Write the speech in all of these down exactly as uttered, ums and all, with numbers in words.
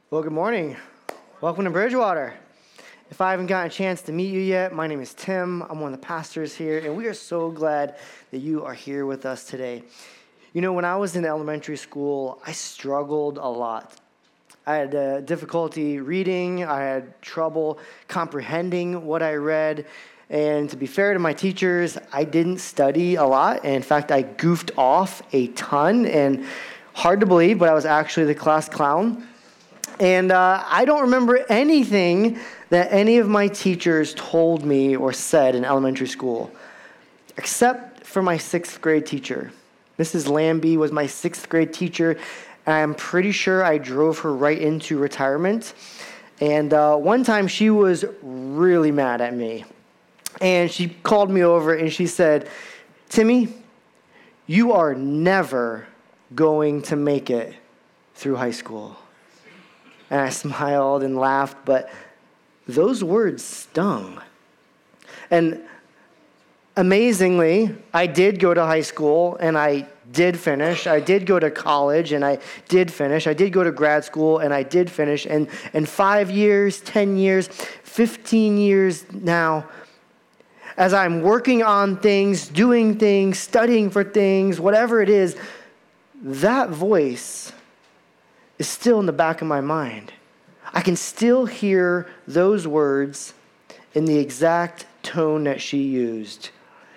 Well, good morning. Welcome to Bridgewater. If I haven't gotten a chance to meet you yet, my name is Tim. I'm one of the pastors here, and we are so glad that you are here with us today. You know, when I was in elementary school, I struggled a lot. I had uh, difficulty reading. I had trouble comprehending what I read. And to be fair to my teachers, I didn't study a lot. And in fact, I goofed off a ton. And hard to believe, but I was actually the class clown. And uh, I don't remember anything that any of my teachers told me or said in elementary school, except for my sixth grade teacher. Missus Lambie was my sixth grade teacher, and I'm pretty sure I drove her right into retirement. And uh, one time she was really mad at me. And she called me over and she said, "Timmy, you are never going to make it through high school." And I smiled and laughed, but those words stung. And amazingly, I did go to high school, and I did finish. I did go to college, and I did finish. I did go to grad school, and I did finish. And, and five years, ten years, fifteen years now, as I'm working on things, doing things, studying for things, whatever it is, that voice is still in the back of my mind. I can still hear those words in the exact tone that she used.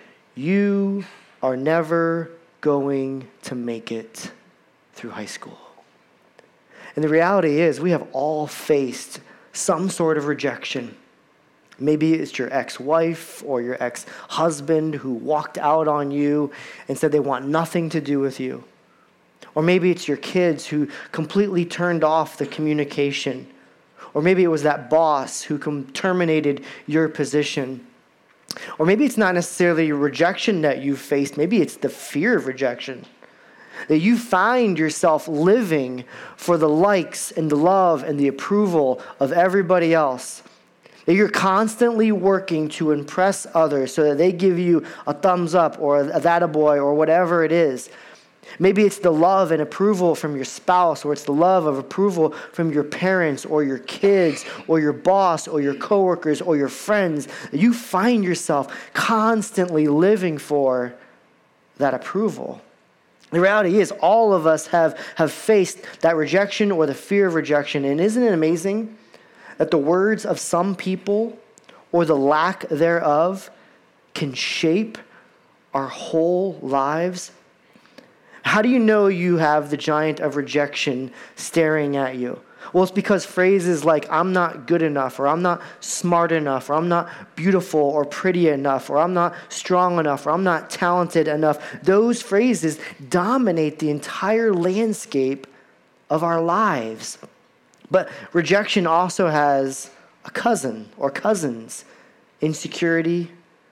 You are never going to make it through high school. And the reality is, we have all faced some sort of rejection. Maybe it's your ex-wife or your ex-husband who walked out on you and said they want nothing to do with you. Or maybe it's your kids who completely turned off the communication. Or maybe it was that boss who com- terminated your position. Or maybe it's not necessarily rejection that you faced. Maybe it's the fear of rejection. That you find yourself living for the likes and the love and the approval of everybody else. That you're constantly working to impress others so that they give you a thumbs up or a that-a-boy or whatever it is. Maybe it's the love and approval from your spouse, or it's the love of approval from your parents or your kids or your boss or your coworkers or your friends. You find yourself constantly living for that approval. The reality is all of us have, have faced that rejection or the fear of rejection. And isn't it amazing that the words of some people or the lack thereof can shape our whole lives? How do you know you have the giant of rejection staring at you? Well, it's because phrases like, I'm not good enough, or I'm not smart enough, or I'm not beautiful or pretty enough, or I'm not strong enough, or I'm not talented enough, those phrases dominate the entire landscape of our lives. But rejection also has a cousin or cousins: insecurity,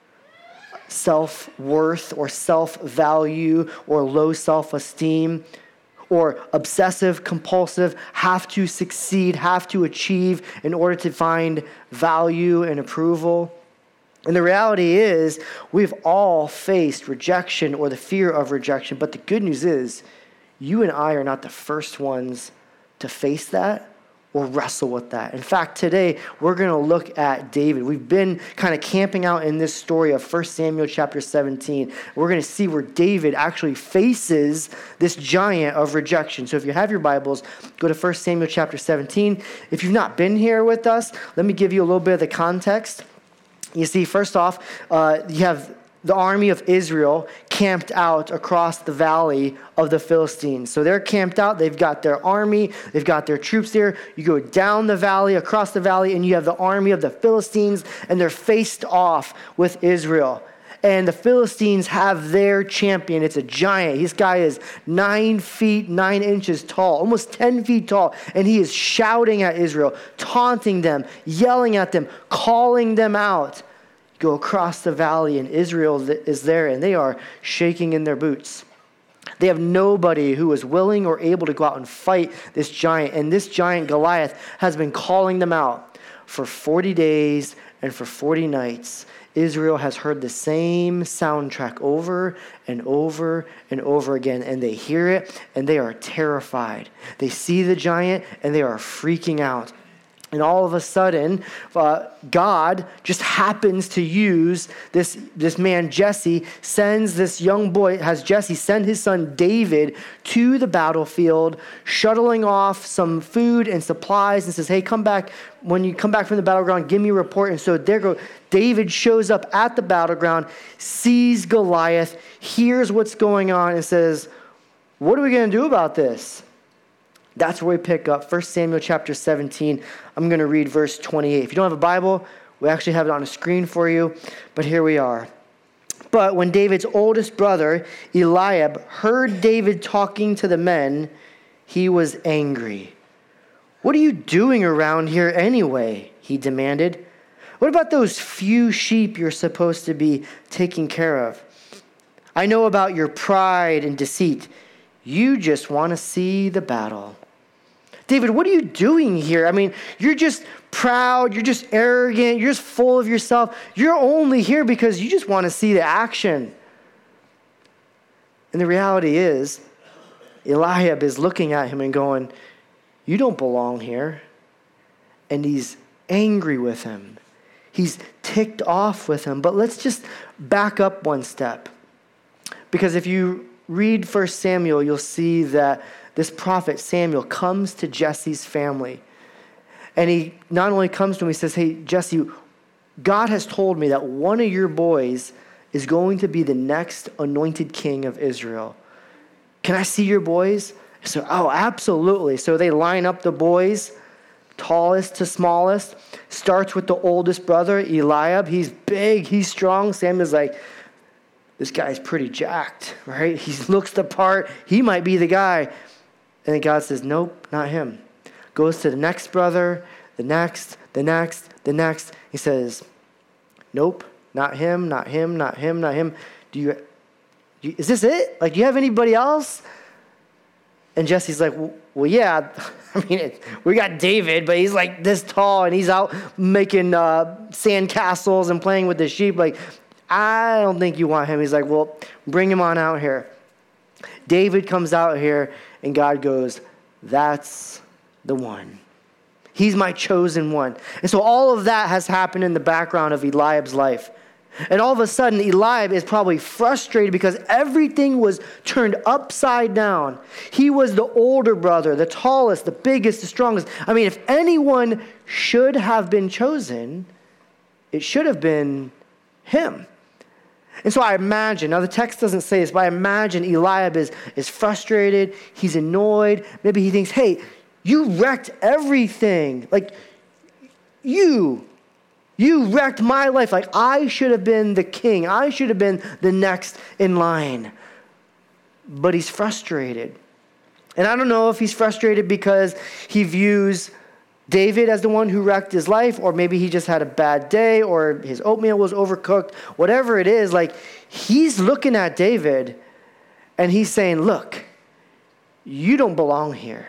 self-worth or self-value or low self-esteem, or obsessive, compulsive, have to succeed, have to achieve in order to find value and approval. And the reality is, we've all faced rejection or the fear of rejection, but the good news is, you and I are not the first ones to face that or wrestle with that. In fact, today we're going to look at David. We've been kind of camping out in this story of First Samuel chapter seventeen. We're going to see where David actually faces this giant of rejection. So if you have your Bibles, go to First Samuel chapter seventeen. If you've not been here with us, let me give you a little bit of the context. You see, first off, uh, you have the army of Israel camped out across the valley of the Philistines. So they're camped out. They've got their army. They've got their troops there. You go down the valley, across the valley, and you have the army of the Philistines, and they're faced off with Israel. And the Philistines have their champion. It's a giant. This guy is nine feet, nine inches tall, almost ten feet tall. And he is shouting at Israel, taunting them, yelling at them, calling them out. Go across the valley, and Israel is there, and they are shaking in their boots. They have nobody who is willing or able to go out and fight this giant. And this giant, Goliath, has been calling them out for forty days and for forty nights. Israel has heard the same soundtrack over and over and over again, and they hear it, and they are terrified. They see the giant, and they are freaking out. And all of a sudden, uh, God just happens to use this, this man, Jesse, sends this young boy, has Jesse send his son David to the battlefield, shuttling off some food and supplies, and says, hey, come back. When you come back from the battleground, give me a report. And so there go. David shows up at the battleground, sees Goliath, hears what's going on, and says, what are we going to do about this? That's where we pick up First Samuel chapter seventeen. I'm going to read verse twenty-eight. If you don't have a Bible, we actually have it on a screen for you, but here we are. But when David's oldest brother, Eliab, heard David talking to the men, he was angry. What are you doing around here anyway? He demanded. What about those few sheep you're supposed to be taking care of? I know about your pride and deceit. You just want to see the battle. David, what are you doing here? I mean, you're just proud. You're just arrogant. You're just full of yourself. You're only here because you just want to see the action. And the reality is, Eliab is looking at him and going, you don't belong here. And he's angry with him. He's ticked off with him. But let's just back up one step. Because if you read First Samuel, you'll see that this prophet Samuel comes to Jesse's family. And he not only comes to him, he says, hey, Jesse, God has told me that one of your boys is going to be the next anointed king of Israel. Can I see your boys? So, oh, absolutely. So they line up the boys, tallest to smallest. Starts with the oldest brother, Eliab. He's big, he's strong. Samuel's like, this guy's pretty jacked, right? He looks the part. He might be the guy. And then God says, nope, not him. Goes to the next brother, the next, the next, the next. He says, nope, not him, not him, not him, not him. Do you, do you is this it? Like, do you have anybody else? And Jesse's like, well, well yeah. I mean, it, we got David, but he's like this tall, and he's out making uh, sand castles and playing with the sheep. Like, I don't think you want him. He's like, well, bring him on out here. David comes out here, and God goes, that's the one. He's my chosen one. And so all of that has happened in the background of Eliab's life. And all of a sudden, Eliab is probably frustrated because everything was turned upside down. He was the older brother, the tallest, the biggest, the strongest. I mean, if anyone should have been chosen, it should have been him. And so I imagine, now the text doesn't say this, but I imagine Eliab is, is frustrated, he's annoyed, maybe he thinks, hey, you wrecked everything. Like, you, you wrecked my life. Like, I should have been the king. I should have been the next in line. But he's frustrated. And I don't know if he's frustrated because he views David as the one who wrecked his life, or maybe he just had a bad day, or his oatmeal was overcooked. Whatever it is, like, he's looking at David and he's saying, look, you don't belong here.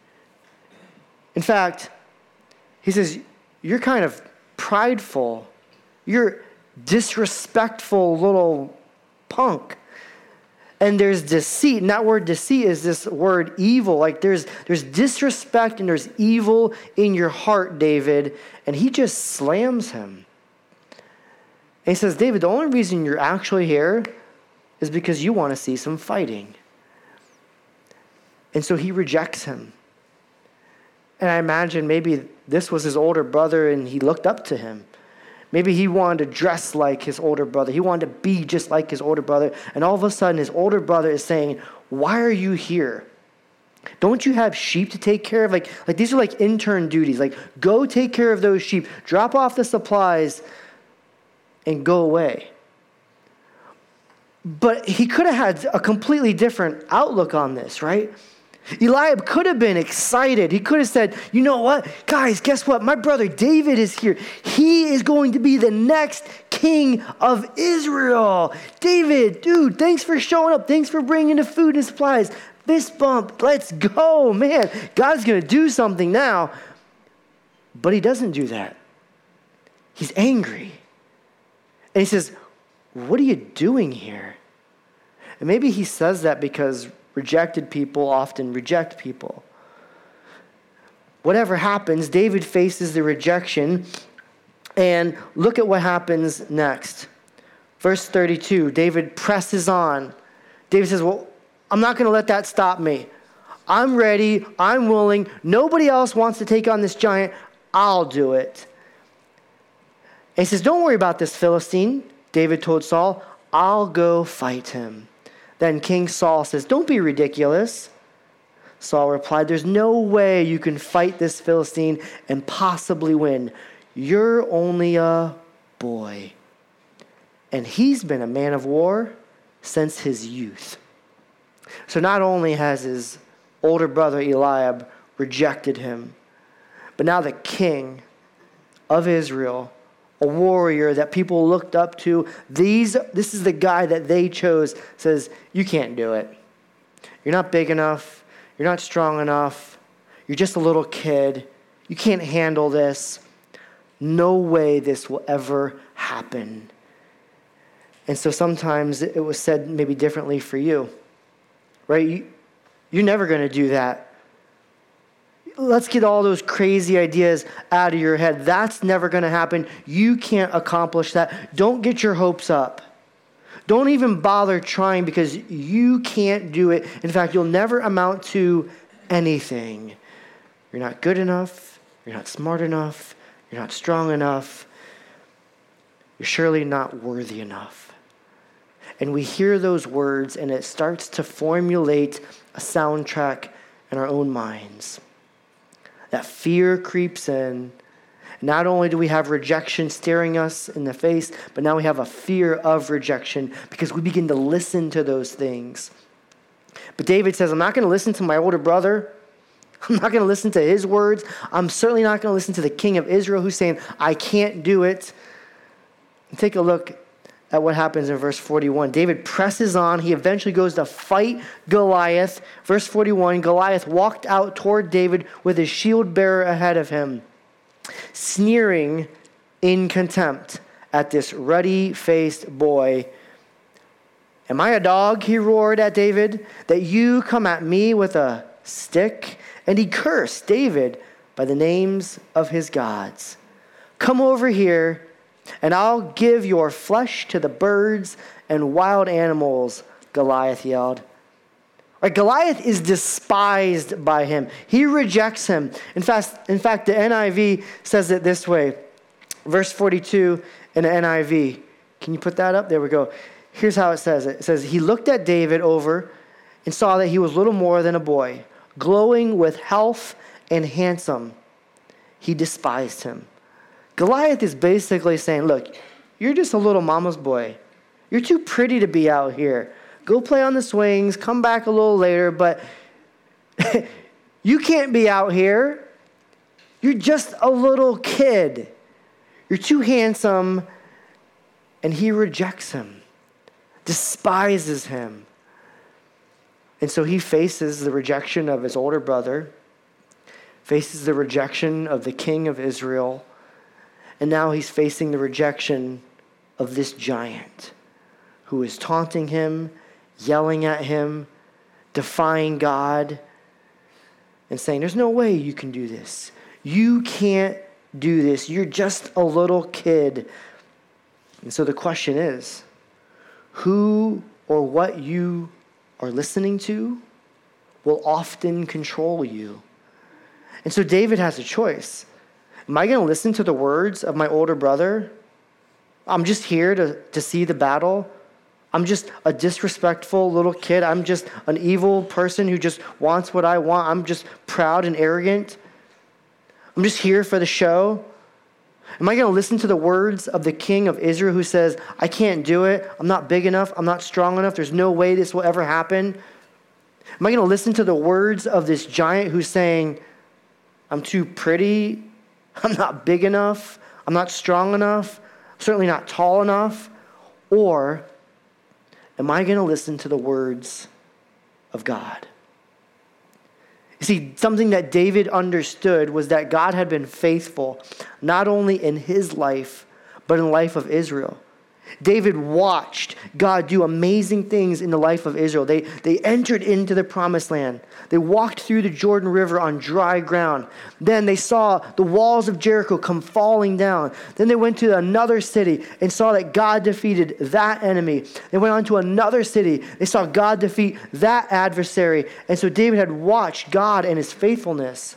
In fact, he says, you're kind of prideful. You're disrespectful little punk. And there's deceit. And that word deceit is this word evil. Like there's there's disrespect and there's evil in your heart, David. And he just slams him. And he says, David, the only reason you're actually here is because you want to see some fighting. And so he rejects him. And I imagine maybe this was his older brother and he looked up to him. Maybe he wanted to dress like his older brother. He wanted to be just like his older brother. And all of a sudden, his older brother is saying, why are you here? Don't you have sheep to take care of? Like, like these are like intern duties. Like, go take care of those sheep. Drop off the supplies and go away. But he could have had a completely different outlook on this, right? Eliab could have been excited. He could have said, you know what? Guys, guess what? My brother David is here. He is going to be the next king of Israel. David, dude, thanks for showing up. Thanks for bringing the food and supplies. Fist bump. Let's go, man. God's going to do something now. But he doesn't do that. He's angry. And he says, what are you doing here? And maybe he says that because rejected people often reject people. Whatever happens, David faces the rejection. And look at what happens next. Verse thirty-two, David presses on. David says, well, I'm not going to let that stop me. I'm ready. I'm willing. Nobody else wants to take on this giant. I'll do it. And he says, don't worry about this Philistine. David told Saul, I'll go fight him. Then King Saul says, don't be ridiculous. Saul replied, there's no way you can fight this Philistine and possibly win. You're only a boy. And he's been a man of war since his youth. So not only has his older brother Eliab rejected him, but now the king of Israel, a warrior that people looked up to, these this is the guy that they chose, says, you can't do it. You're not big enough. You're not strong enough. You're just a little kid. You can't handle this. No way this will ever happen. And so sometimes it was said maybe differently for you, right? You, you're never going to do that. Let's get all those crazy ideas out of your head. That's never going to happen. You can't accomplish that. Don't get your hopes up. Don't even bother trying because you can't do it. In fact, you'll never amount to anything. You're not good enough. You're not smart enough. You're not strong enough. You're surely not worthy enough. And we hear those words, and it starts to formulate a soundtrack in our own minds. That fear creeps in. Not only do we have rejection staring us in the face, but now we have a fear of rejection because we begin to listen to those things. But David says, I'm not going to listen to my older brother. I'm not going to listen to his words. I'm certainly not going to listen to the king of Israel who's saying, I can't do it. And take a look at what happens in verse forty-one. David presses on. He eventually goes to fight Goliath. Verse forty-one, Goliath walked out toward David with his shield bearer ahead of him, sneering in contempt at this ruddy-faced boy. Am I a dog, he roared at David, that you come at me with a stick? And he cursed David by the names of his gods. Come over here, and I'll give your flesh to the birds and wild animals, Goliath yelled. Right, Goliath is despised by him. He rejects him. In fact, in fact, the N I V says it this way. Verse forty-two in the N I V. Can you put that up? There we go. Here's how it says it. It says, he looked at David over and saw that he was little more than a boy, glowing with health and handsome. He despised him. Goliath is basically saying, look, you're just a little mama's boy. You're too pretty to be out here. Go play on the swings, come back a little later, but you can't be out here. You're just a little kid. You're too handsome. And he rejects him, despises him. And so he faces the rejection of his older brother, faces the rejection of the king of Israel, and now he's facing the rejection of this giant who is taunting him, yelling at him, defying God, and saying, there's no way you can do this. You can't do this. You're just a little kid. And so the question is, who or what you are listening to will often control you. And so David has a choice. Am I going to listen to the words of my older brother? I'm just here to, to see the battle. I'm just a disrespectful little kid. I'm just an evil person who just wants what I want. I'm just proud and arrogant. I'm just here for the show. Am I going to listen to the words of the king of Israel who says, I can't do it. I'm not big enough. I'm not strong enough. There's no way this will ever happen. Am I going to listen to the words of this giant who's saying, I'm too pretty. I'm not big enough. I'm not strong enough. I'm certainly not tall enough. Or am I going to listen to the words of God? You see, something that David understood was that God had been faithful, not only in his life, but in the life of Israel. David watched God do amazing things in the life of Israel. They, they entered into the promised land. They walked through the Jordan River on dry ground. Then they saw the walls of Jericho come falling down. Then they went to another city and saw that God defeated that enemy. They went on to another city. They saw God defeat that adversary. And so David had watched God and his faithfulness.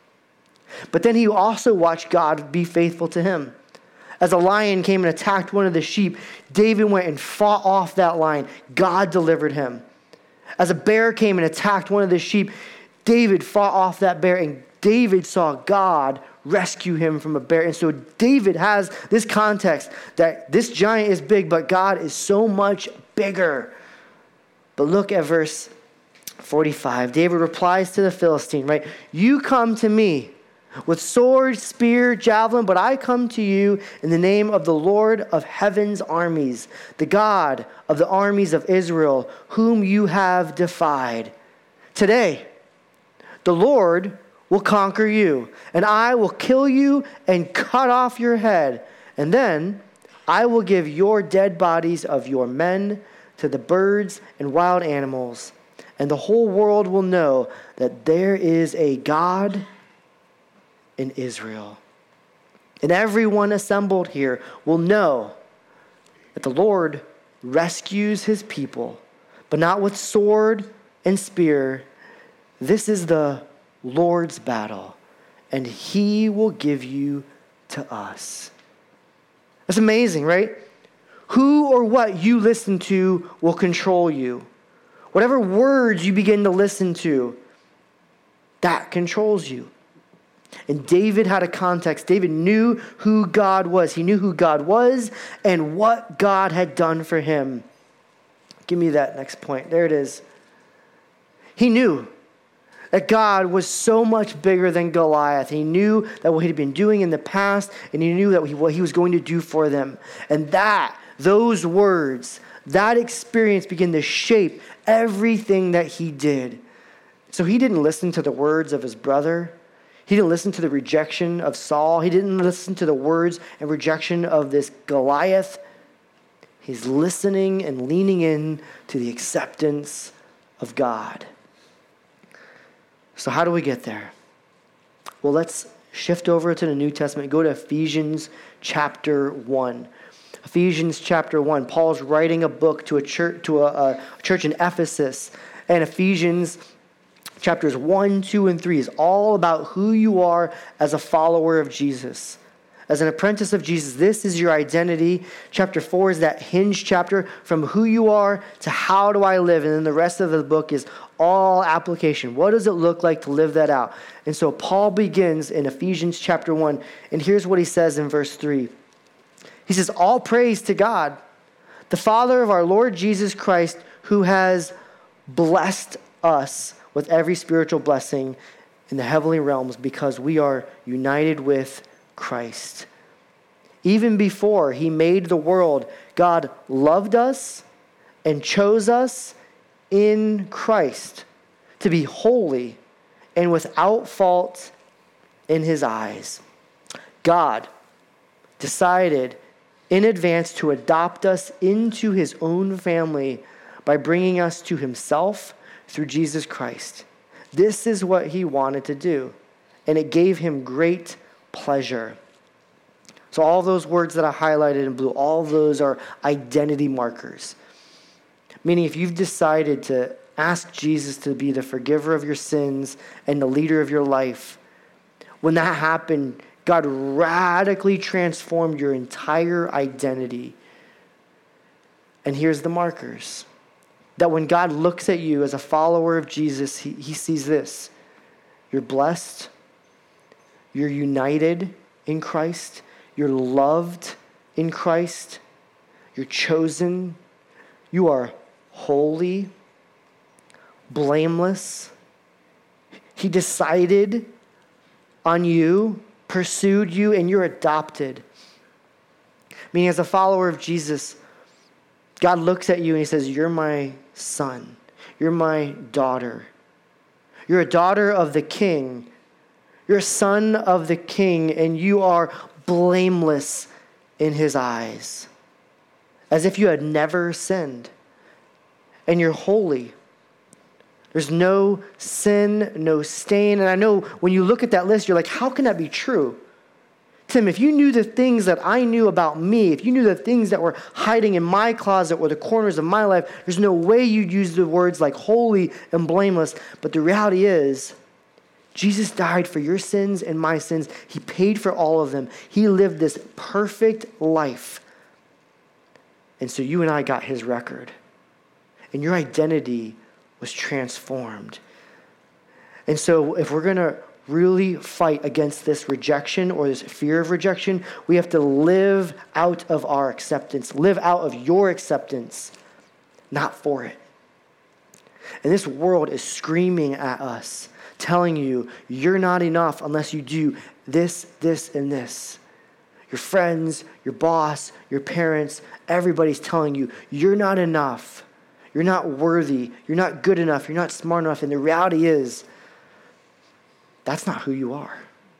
But then he also watched God be faithful to him. As a lion came and attacked one of the sheep, David went and fought off that lion. God delivered him. As a bear came and attacked one of the sheep, David fought off that bear, and David saw God rescue him from a bear. And so David has this context that this giant is big, but God is so much bigger. But look at verse forty-five. David replies to the Philistine, right? You come to me with sword, spear, javelin, but I come to you in the name of the Lord of heaven's armies, the God of the armies of Israel, whom you have defied. Today, the Lord will conquer you, and I will kill you and cut off your head. And then I will give your dead bodies of your men to the birds and wild animals, and the whole world will know that there is a God in Israel. And everyone assembled here will know that the Lord rescues his people, but not with sword and spear. This is the Lord's battle, and he will give you to us. That's amazing, right? Who or what you listen to will control you. Whatever words you begin to listen to, that controls you. And David had a context. David knew who God was. He knew who God was and what God had done for him. Give me that next point. There it is. He knew that God was so much bigger than Goliath. He knew that what he'd been doing in the past, and he knew that what he was going to do for them. And that, those words, that experience began to shape everything that he did. So he didn't listen to the words of his brother. He didn't listen to the rejection of Saul. He didn't listen to the words and rejection of this Goliath. He's listening and leaning in to the acceptance of God. So how do we get there? Well, let's shift over to the New Testament. Go to Ephesians chapter one. Ephesians chapter one. Paul's writing a book to a church, to a, a church in Ephesus. And Ephesians chapters one, two, and three is all about who you are as a follower of Jesus. As an apprentice of Jesus, this is your identity. Chapter four is that hinge chapter from who you are to how do I live. And then the rest of the book is all application. What does it look like to live that out? And so Paul begins in Ephesians chapter one, and here's what he says in verse three. He says, all praise to God, the Father of our Lord Jesus Christ, who has blessed us with every spiritual blessing in the heavenly realms because we are united with Christ. Even before he made the world, God loved us and chose us in Christ to be holy and without fault in his eyes. God decided in advance to adopt us into his own family by bringing us to himself through Jesus Christ. This is what he wanted to do, and it gave him great pleasure. So all those words that I highlighted in blue, all those are identity markers. Meaning if you've decided to ask Jesus to be the forgiver of your sins and the leader of your life, when that happened, God radically transformed your entire identity. And here's the markers. That when God looks at you as a follower of Jesus, he, he sees this. You're blessed. You're united in Christ. You're loved in Christ. You're chosen. You are holy, blameless. He decided on you, pursued you, and you're adopted. Meaning as a follower of Jesus, God looks at you and he says, you're my son. You're my daughter. You're a daughter of the King. You're a son of the King, and you are blameless in his eyes. as if you had never sinned. And you're holy. There's no sin, no stain. And I know when you look at that list, you're like, how can that be true? Tim, if you knew the things that I knew about me, if you knew the things that were hiding in my closet or the corners of my life, there's no way you'd use the words like holy and blameless. But the reality is, Jesus died for your sins and my sins. He paid for all of them. He lived this perfect life. And so you and I got his record. And your identity was transformed. And so if we're going to really fight against this rejection or this fear of rejection, we have to live out of our acceptance, live out of your acceptance, not for it. And this world is screaming at us, telling you, you're not enough unless you do this, this, and this. Your friends, your boss, your parents, everybody's telling you, you're not enough. You're not worthy. You're not good enough. You're not smart enough. And the reality is, that's not who you are.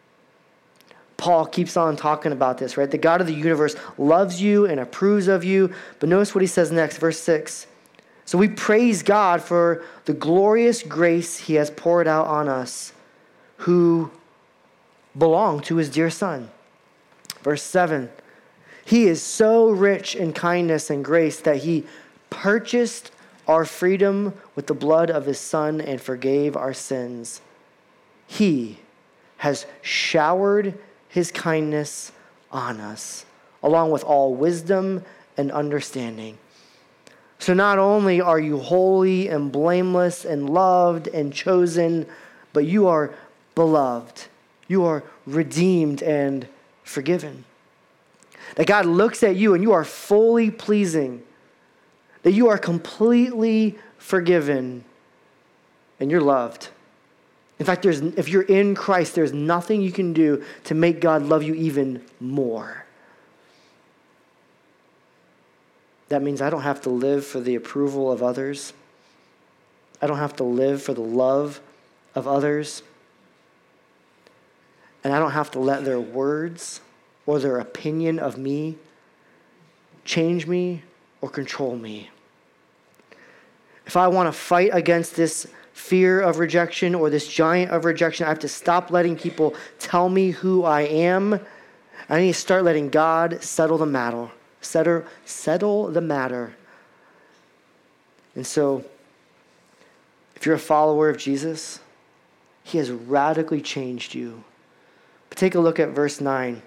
Paul keeps on talking about this, right? The God of the universe loves you and approves of you. But notice what he says next, verse six. So we praise God for the glorious grace he has poured out on us who belong to his dear Son. Verse seven. He is so rich in kindness and grace that he purchased our freedom with the blood of his Son and forgave our sins. He has showered his kindness on us, along with all wisdom and understanding. So not only are you holy and blameless and loved and chosen, but you are beloved. You are redeemed and forgiven. That God looks at you and you are fully pleasing. That you are completely forgiven and you're loved. In fact, there's, if you're in Christ, there's nothing you can do to make God love you even more. That means I don't have to live for the approval of others. I don't have to live for the love of others. And I don't have to let their words or their opinion of me change me or control me. If I want to fight against this fear of rejection or this giant of rejection, I have to stop letting people tell me who I am. I need to start letting God settle the matter. Settle, settle the matter. And so, if you're a follower of Jesus, he has radically changed you. But take a look at verse nine.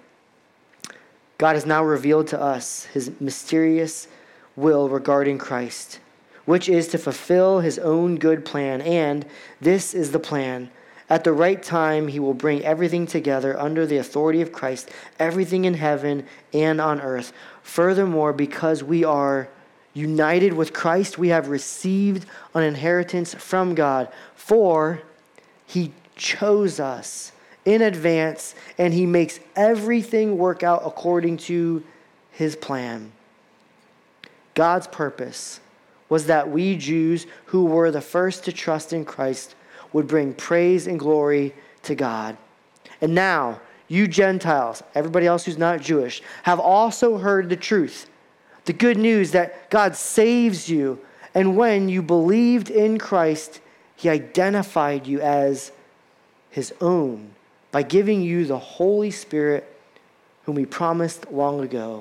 God has now revealed to us his mysterious will regarding Christ, which is to fulfill his own good plan. And this is the plan. At the right time, he will bring everything together under the authority of Christ, everything in heaven and on earth. Furthermore, because we are united with Christ, we have received an inheritance from God. For he chose us in advance, and he makes everything work out according to his plan. God's purpose was that we Jews who were the first to trust in Christ would bring praise and glory to God. And now, you Gentiles, everybody else who's not Jewish, have also heard the truth, the good news that God saves you. And when you believed in Christ, he identified you as his own by giving you the Holy Spirit whom he promised long ago.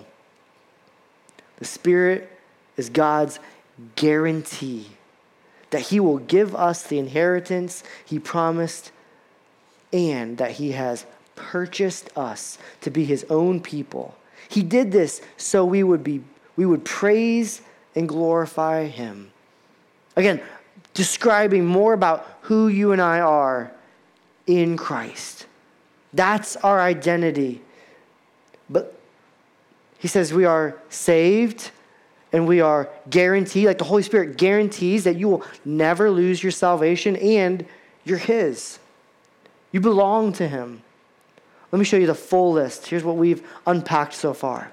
The Spirit is God's guarantee that he will give us the inheritance he promised and that he has purchased us to be his own people. He did this so we would be we would praise and glorify him. Again, describing more about who you and I are in Christ. That's our identity. But he says we are saved and we are guaranteed, like the Holy Spirit guarantees that you will never lose your salvation and you're his. You belong to him. Let me show you the full list. Here's what we've unpacked so far.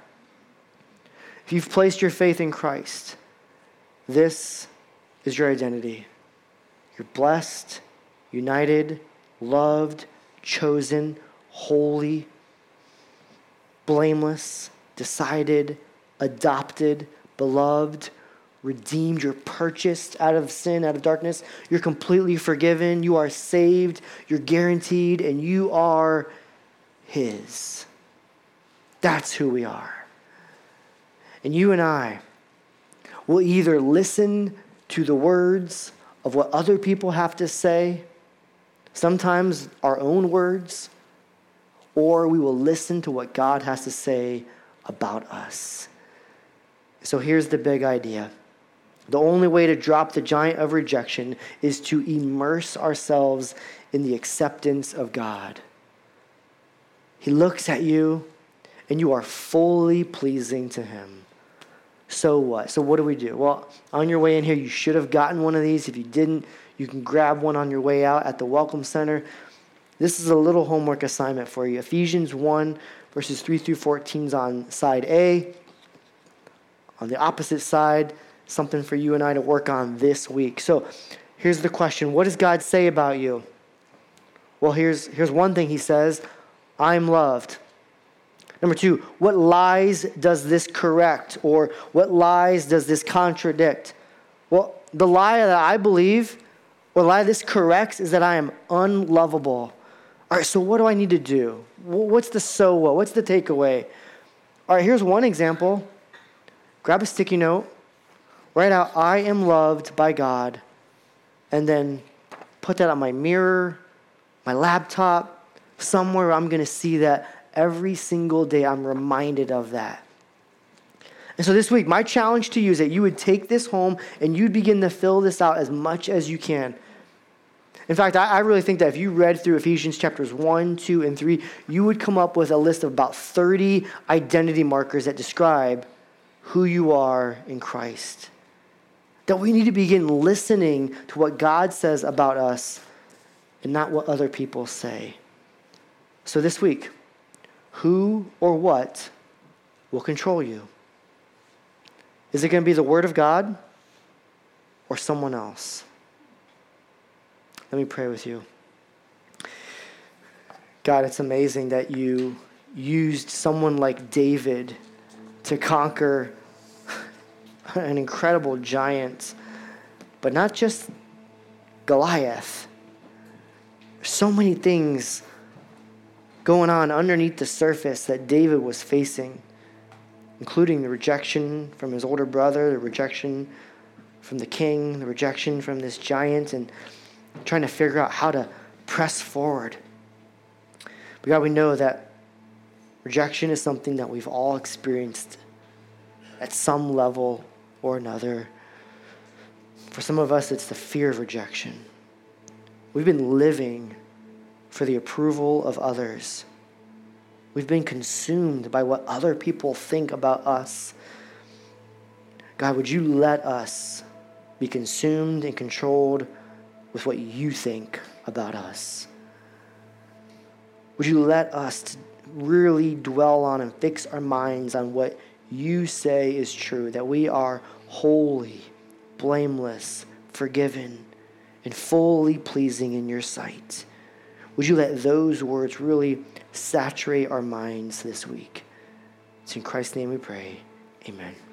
If you've placed your faith in Christ, this is your identity. You're blessed, united, loved, chosen, holy, blameless, decided, adopted, beloved, redeemed. You're purchased out of sin, out of darkness. You're completely forgiven. You are saved. You're guaranteed, and you are his. That's who we are. And you and I will either listen to the words of what other people have to say, sometimes our own words, or we will listen to what God has to say about us. So here's the big idea. The only way to drop the giant of rejection is to immerse ourselves in the acceptance of God. He looks at you, and you are fully pleasing to him. So what? So what do we do? Well, on your way in here, you should have gotten one of these. If you didn't, you can grab one on your way out at the Welcome Center. This is a little homework assignment for you. Ephesians one, verses three through fourteen is on side A. On the opposite side, something for you and I to work on this week. So here's the question. What does God say about you? Well, here's, here's one thing he says. I'm loved. Number two, what lies does this correct? Or what lies does this contradict? Well, the lie that I believe, or the lie this corrects, is that I am unlovable. All right, so what do I need to do? What's the so what? What's the takeaway? All right, here's one example. Grab a sticky note, write out, I am loved by God, and then put that on my mirror, my laptop, somewhere I'm going to see that every single day. I'm reminded of that. And so this week, my challenge to you is that you would take this home and you'd begin to fill this out as much as you can. In fact, I, I really think that if you read through Ephesians chapters one, two, and three, you would come up with a list of about thirty identity markers that describe who you are in Christ. That we need to begin listening to what God says about us and not what other people say. So this week, who or what will control you? Is it going to be the Word of God or someone else? Let me pray with you. God, it's amazing that you used someone like David to conquer an incredible giant, but not just Goliath. So many things going on underneath the surface that David was facing, including the rejection from his older brother, the rejection from the king, the rejection from this giant, and trying to figure out how to press forward. But God, we know that rejection is something that we've all experienced at some level or another. For some of us, it's the fear of rejection. We've been living for the approval of others. We've been consumed by what other people think about us. God, would you let us be consumed and controlled with what you think about us? Would you let us really dwell on and fix our minds on what you say is true, that we are holy, blameless, forgiven, and fully pleasing in your sight? Would you let those words really saturate our minds this week? It's in Christ's name we pray. Amen.